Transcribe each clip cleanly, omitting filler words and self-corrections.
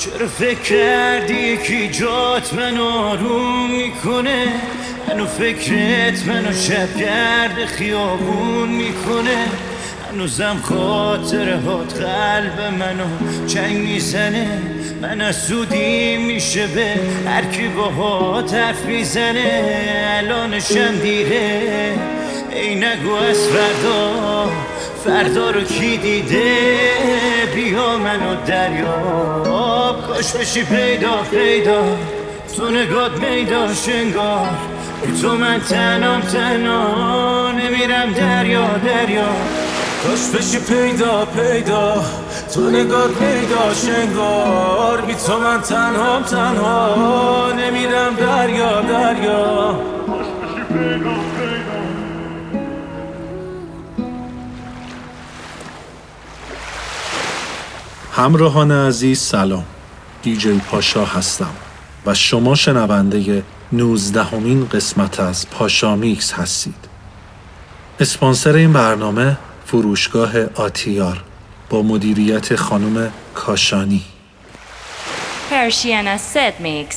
چرا فکر کردی که جات من آروم میکنه؟ منو فکرت منو شبگرد خیابون میکنه. هنوزم خاطره هات قلب منو چنگ میزنه. من از سودی میشه به هر کی باهات حرف میزنه. الانشم دیره ای نگو از فردا رو کی دیده؟ بیا منو دریاب کاش بشی پیدا تو نگات میداش انگار بی تو من تنها نمیرم دریا کاش بشی پیدا تو نگات میداش انگار بی تو من تنها نمیرم دریا کاش بشی پیدا همراهان عزیز سلام، دیجی پاشا هستم و شما شنونده 19مین قسمت از پاشا میکس هستید. اسپانسر این برنامه فروشگاه آتیار با مدیریت خانم کاشانی. Persiana Set Mix.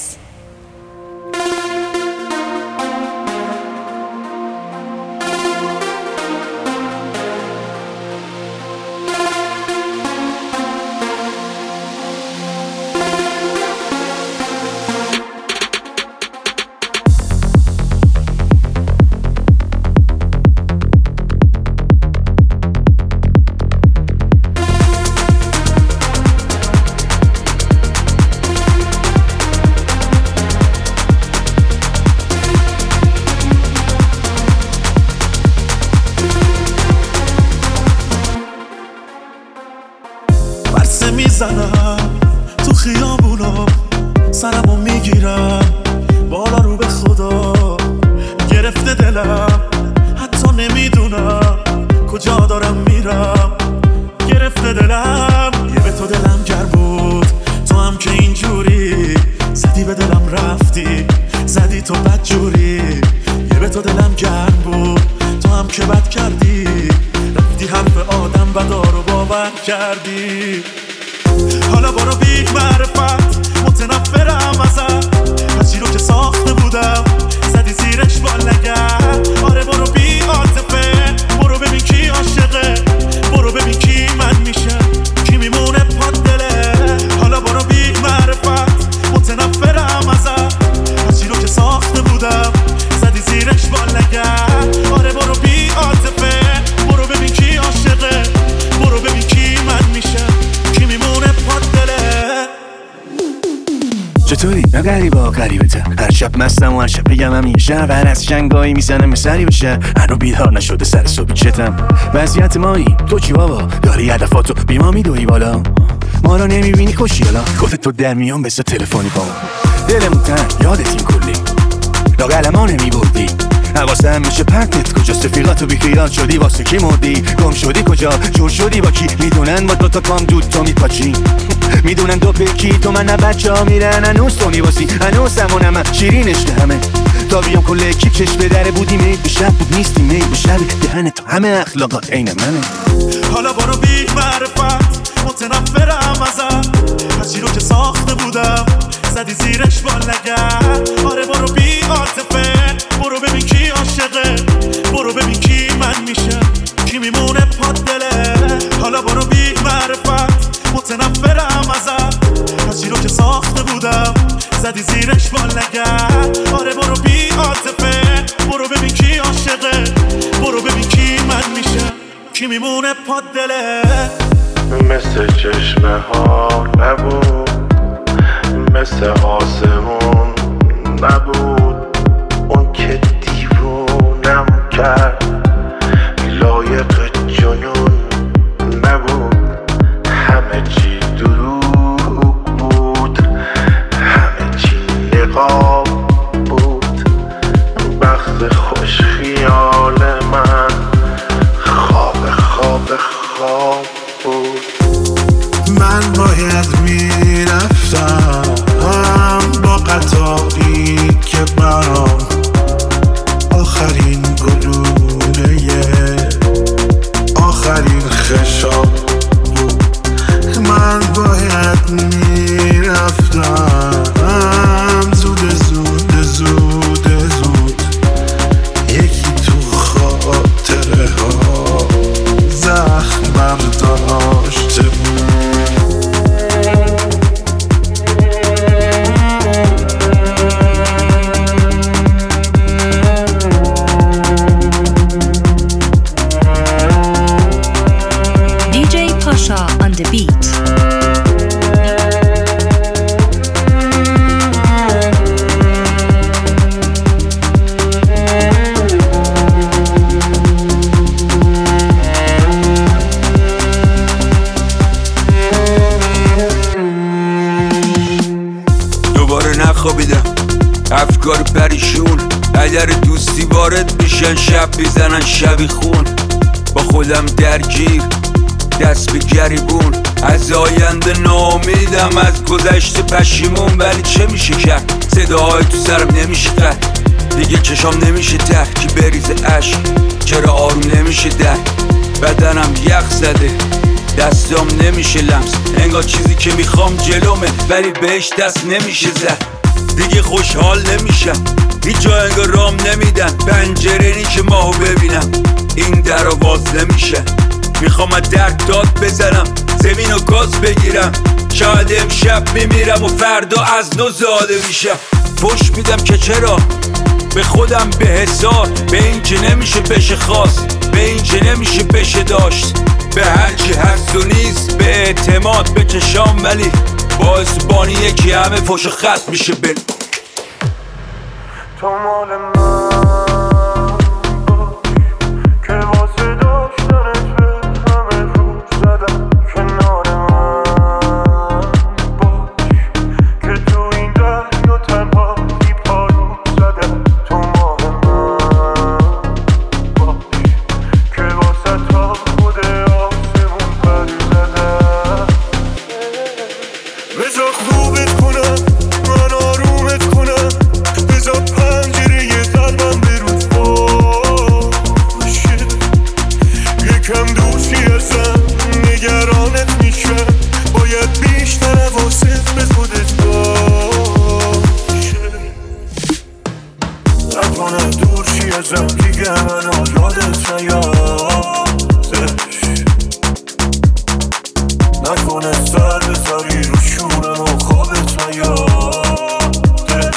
میزنم تو خیابونا سرمو میگیرم بالا رو به خدا گرفته دلم حتی نمیدونم کجا دارم میرم گرفته دلم یه به تو دلم گر بود تو هم که اینجوری زدی به دلم رفتی زدی تو بد جوری یه به تو دلم گرم بود تو هم که بد کردی رفتی حرف آدم بدارو باور کردی حالا برو بی معرفت متنفرم ازت هرچی رو که ساخته بودم زدی زیرش بال نگرد آره برو بی عاطفه برو ببین کی عاشقه برو ببین کی من میشه کی میمونه پاد دله حالا برو بی معرفت متنفرم ازت هرچی رو که ساخته بودم زدی زیرش بال نگرد آره برو بی عاطفه برو ببین کی عاشقه برو ببین کی من میشه کی میمونه پاد دله چطوری؟ نه غریبه هر شب مستم و هر شب بگم همیشه هر از شنگایی میزنم سری بشه هنو بیدار نشده سر صبحی چتم وضعیت مایی تو چی بابا داری هدفاتو بیما میدوی بالا ما رو نمیبینی کشی حالا خودت تو در میان بسه تلفنی با دلمون تنگ یادت این کلی لاغل ما نمیبردی حواسم میشه پرتت کجاست رفیقاتو بیخیال شدی واسه کی مردی گم شدی کجا جور شدی با کی میدونن با دوتا کام دود تو میپاچی میدونن دو پکی تو من بچه ها میرن هنوز تو میواسی هنوز همونم شیرینش که همه تا بیام کل اکیب چشم به در بودی میل به شب بود نیستی میل به شب دهن تو همه اخلاقات عین منه حالا برو بی معرفت متنفرم ازت هرچی رو که ساخته بودم زدی زیرش بال نگرد آره برو بی عاطفه برو ببین کی عاشقه برو ببین کی من میشه کی میمونه پاد دله حالا برو بی معرفت متنفرم ازت هرچی رو که ساخته بودم زدی زیرش بال نگرد آره برو بی عاطفه برو ببین کی عاشقه برو ببین کی من میشه کی میمونه پاد دله مثل چشمه ها نبود مثل آسمون نبود اون که دیوونم کرد لایق جنون نبود همه چی دروغ بود همه چی نقاب بود بخت خوش خیال من خواب بود من باید میرفتم با قطاری که میشن شب میزنن شبی خون، با خودم درگیر دست به گریبون. از آینده ناامیدم، از گذشته پشیمون. ولی چه میشه کرد؟ صداهای تو سرم نمیشه قد، دیگه چشام نمیشه ته که بریزه عشق. چرا آروم نمیشه در بدنم یخ زده، دستام نمیشه لمس، انگار چیزی که میخوام جلومه ولی بهش دست نمیشه زد. دیگه خوشحال نمیشم، هیچ جا انگار رام نمیدن، پنجره نی که ماهو ببینم، این در رو باز نمیشه. میخوام از درد داد بزنم، زمین و گاز بگیرم، شاید امشب میمیرم و فردا از نو زاده میشم. پشت میدم که چرا به خودم به حسار، به این که نمیشه بشه خواست، به این که نمیشه بشه داشت، به هرچی هست و نیست، به اعتماد به چشام. ولی باعث بانی یکی همه فش و خط میشه بل تو مال من باش که واسه داشتنت به همه رو زدم. کنار من باش که تو این دریا تنها بی پارو زدم. تو مال من باش که واسه تا خود آسمون پر زدم. بذار خوبت کنم، من آرومت کنم، بذار پنجره قلبم به روز باشه. یکم دوستی ازم نگرانت میشم، باید بیشتر حواست به خودت باشه. نکنه دور شی ازم دیگه، منو یادت نیادش. نکنه سر به سری رو شونم و خوابت نیادش.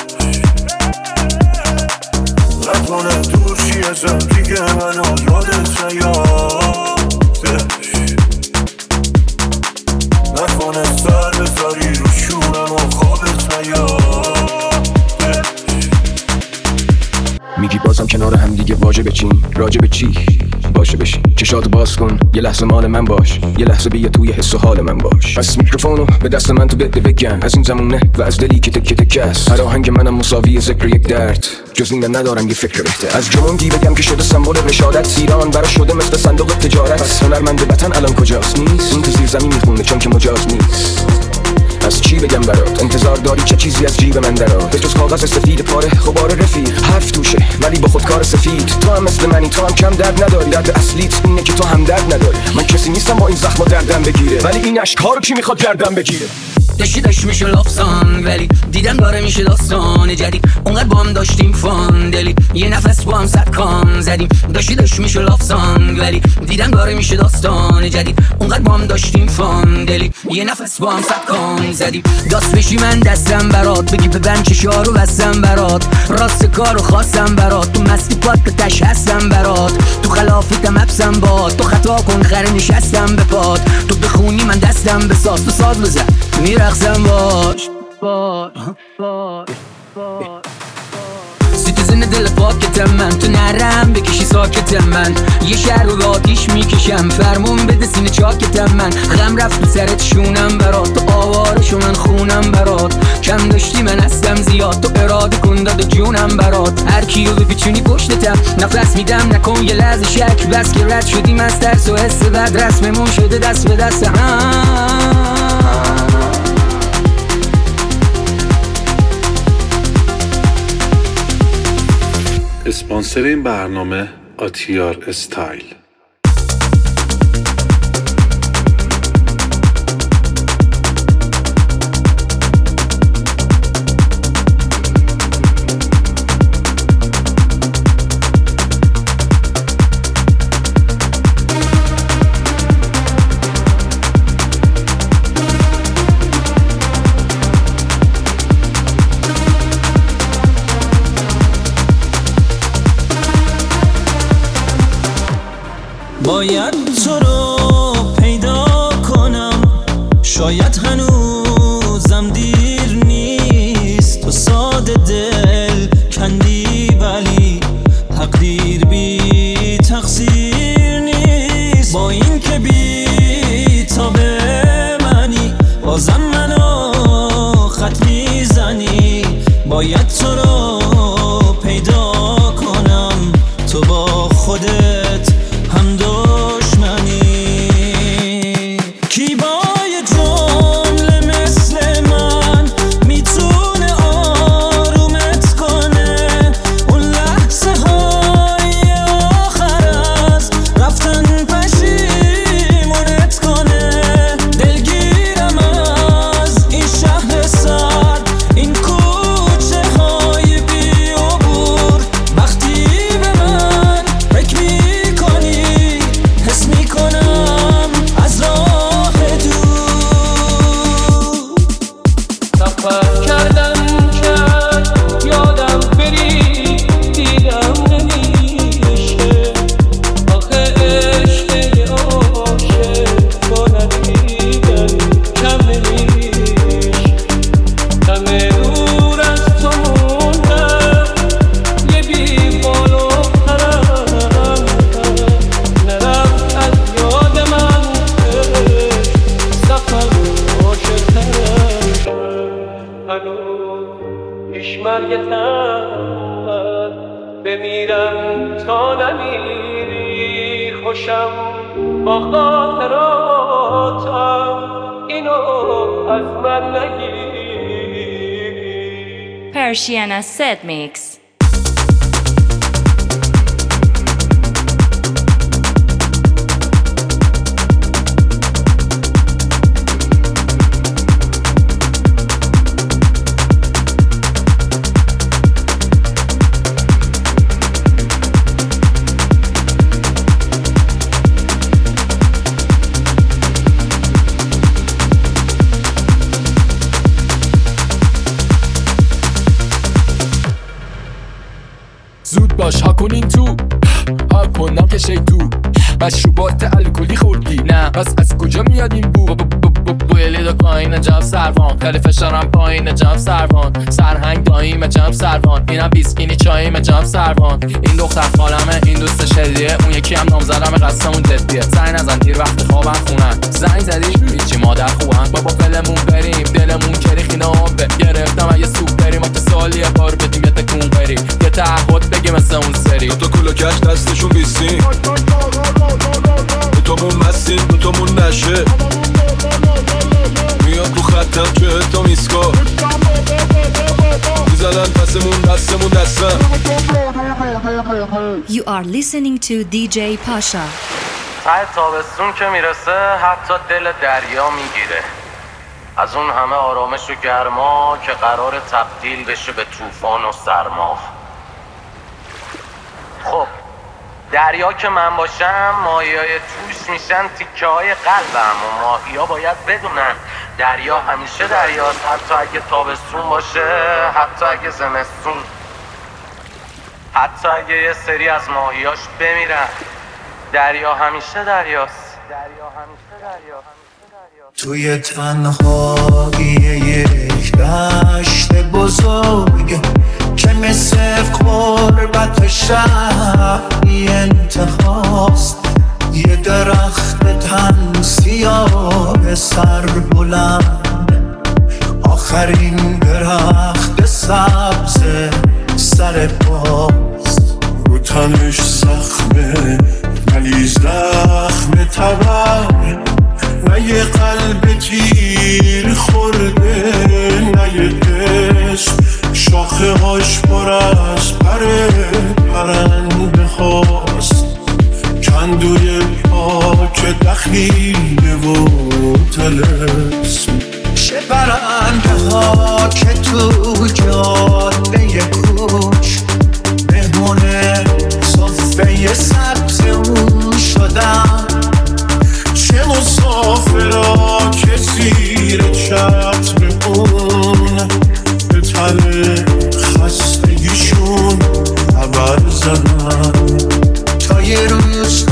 نکنه دور شی ازم دیگه، منو یادت نیادش. نکنه سر به سری رو شونم و خوابت نیادش. میگی بازم کنار هم دیگه واجبه چین، راجبه چی باشه بشی، چشاتو باز کن، یه لحظه مال من باش، یه لحظه بیا توی حس و حال من باش. از میکروفونو به دست من تو بده بگم، از این زمونه و از دلی که تکه تکه است. هر آهنگ منم مساوی ذکر یک درد، جز این ندارم یه فکر بهتر. از جمونگی بگم که شده سمبل رشادت، ایران برا شده مثل صندوق تجارت. پس هنرمند وطن الان کجاست؟ نیست، این تو زیر زمین میخونه چون که مجاز نیست. از چی بگم برات؟ انتظار داری چه چیزی از جیب من درات؟ به جز کاغذ سفید پاره غبار رفیق، حرف توشه ولی با خودکار سفید. تو هم مثل منی، تو هم کم درد نداری، درد اصلیت اینه که تو هم درد نداری. من کسی نیستم با این زخم و دردم بگیره، ولی این اشک‌ها رو کی میخواد گردم بگیره؟ داشت میشه لافسان، ولی دیدم داره میشه داستان جدید. اونقدر با هم داشتیم فان دلی، یه نفس با هم صد کام زدیم. داشت میشه لافسان، ولی دیدم داره میشه داستان جدید. اونقدر با هم داشتیم فان دلی، یه نفس با هم صد کام زدیم. داست بشی من دستم برات، بگی ببن چشارو بستم برات، راست کارو خواستم برات. تو مستی پات تش هستم برات، تو خلافتم حبسم باد. تو خطا کن خره نشستم به پاد، تو بخونی من دستم بساز. تو ساز بزن میرقصم باش سیتیزن دل پاکتم من، تو نرم بکشی ساکتم من. یه شهر رو آتیش میکشم، فرمون بده سینه چاکتم من. غم رفت تو سرت شونم برات، تو آوارشو من خونم برات. کم داشتی من هستم زیاد، تو اراده کن داد جونم برات. هر کیو بپیچونی پشتتم نفس میدم، نکن یه لحظه شک. بس که رد شدیم از ترس و حس بد، رسممون شده دست به دست هم. اسپانسر این برنامه آتیار استایل. باید تو رو پیدا کنم، شاید هنوزم دیر نیست. تو ساده دل کندی ولی تقدیر بی تقصیر نیست. با این که بی تا به منی، بازم منو خط میزنی. باید تو رو پیدا کنم، تو با میکشم با خاطراتم، اینو از من نگیر. Persiana Set Mix. زود باش ها کنین تو ها کنم که شیطو مشروبات الکلی خوردی نه پس از کجا میاد این بو بویلی دو پایین جمع سروان خیلی فشارم پایین جمع سروان سرهنگ داییم جمع سروان اینم بیسکینی چاییم جمع سروان این دختر خالمه این دوست شدیه اون یکی هم نامزدم قصمون جدیه سعی نزن دیر وقت خوابم خونن زنگ زدی هیچی مادر خوبن بابا فلمون بریم دلمون کریخینه آبه گرفتم اگه سوپ بریم اگه سالیه بار بدیم یه تکون بریم یه تعهد بگی مثل اون سری دوتا کلوکش دستشون بیستیم دوتامون مسیم دوتامون نشه میاد رو خطم که تا میسکا میزدن پسمون دستمون دستم. You are listening to DJ Pasha. ته تابستون که میرسه حتی دل دریا میگیره از اون همه آرامش و گرما که قرار تبدیل بشه به طوفان و سرما. خب دریا که من باشم ماهیای توش میشن تیکه های قلبم و ماهیا باید بدونن دریا همیشه دریاست، حتی اگه تابستون باشه، حتی اگه زمستون، حتی اگه یه سری از ماهیاش بمیرن. دریا همیشه دریاست. دریا همیشه دریاست. توی تنهایی یک دشت بزرگ که مثل قربت شهری انتهاست، یه درخت تن سیاه سر بلند، آخرین درخت سبز سر پاست، رو تنش زخمه ولی زخم تبر، نه یه قلب تیر خورده نه یه قسم، شاخه هاش پر از پر پرنده هاست، کندوی پاک دخیله و طلسم. چه پرنده ها که تو جاده کوچ مهمونه صفه سبز اون شدن، چه مسافرها که زیر چتر اون به تله خستگیشون خبر زدن. تا یه روز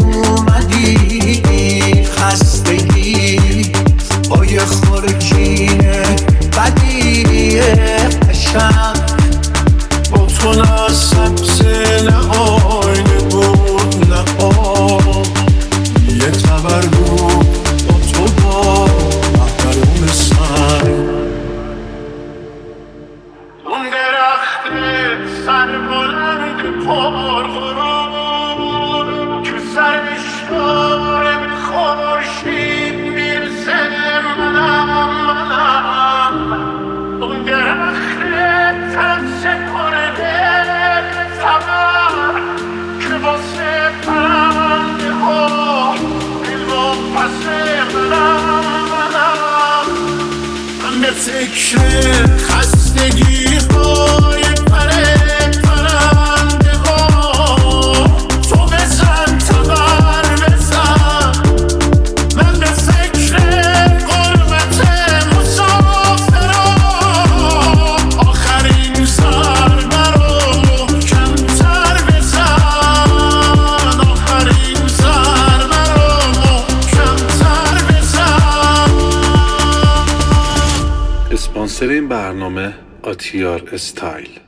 اومدی خستگی با یه خورجین بدی قشنگ، با تو نه سبز نه آینه بود نه آب، یه تبر بود با تو با محروم سنگ. اون درخت سر بلند پرغرور که سرش داره به خورشید میرسه، منم اون درخت تن سپرده تبر که واسه پرنده ها دل و پس منم به فکر خستگی های پرنده ها، تو بزن تبر بزن، من به فکر قربت مسافران، آخرین ضربه رو کمتر بزن، آخرین ضربه رو کمتر بزن. اسپانسر این برنامه آتیار استایل.